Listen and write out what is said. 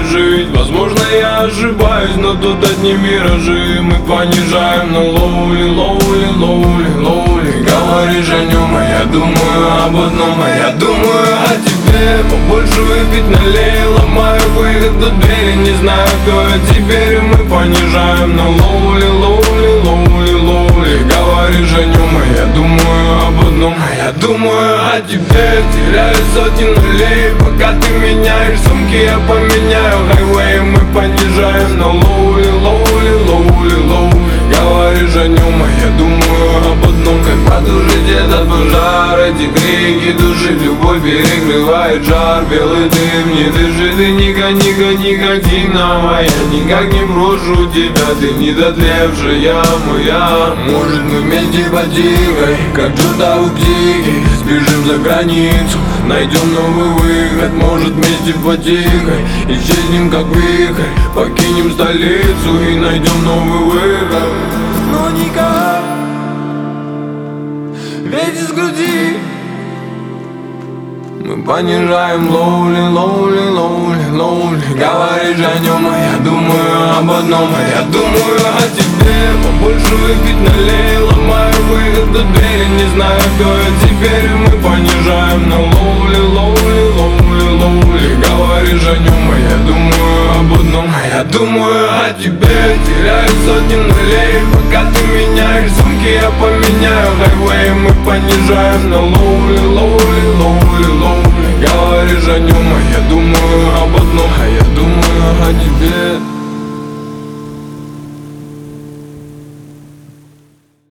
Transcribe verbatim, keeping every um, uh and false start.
пережить. Возможно, я ошибаюсь, но тут одни миражи. Мы понижаем на лоули, лоули, лоули, лоули. Говоришь о нем, а я думаю об одном, а я думаю о тебе. Побольше выпить налей, ломаю выход до двери. Не знаю, кто я теперь, и мы понижаем на лоули, лоули, лоули, лоули. Говоришь о нем, а я думаю об одном, а я думаю о тебе. Теряю сотни нулей, пока ты меняешь сумки, я поменяю хайвей. Мы понижаем на лоули, лоули, лоули, лоули. Говоришь о нем, а я думаю об одном. Как потушить этот пожар, эти крики души. Любовь перекрывает жар, белый дым не дышит. И никак, никак, никотиновая. Я никак не брошу тебя, ты недотлевшая моя. Может, мы вместе по тихой, как Джуда у птики, сбежим за границу, найдем новый выход. Может, вместе по тихой исчезнем как вихрь, покинем столицу и найдем новый выход. Но никак, ведь из груди мы понижаем лоули, лоули, лоули, лоули. Говоришь о нем, а я думаю об одном, а я думаю о тебе. Побольше выпить налей, ломаю выход до двери. Не знаю, кто я теперь, мы понижаем на лоули, лоули, лоули, лоули. Говоришь о нем, а я думаю об одном, а я думаю о тебе. Теряю сотни нулей, пока ты меняешь сумки, я поменяю хайвей. Мы понижаем на лоули, лоули, лоули, лоули. Говоришь о нем, а я думаю об одном, а я думаю о тебе.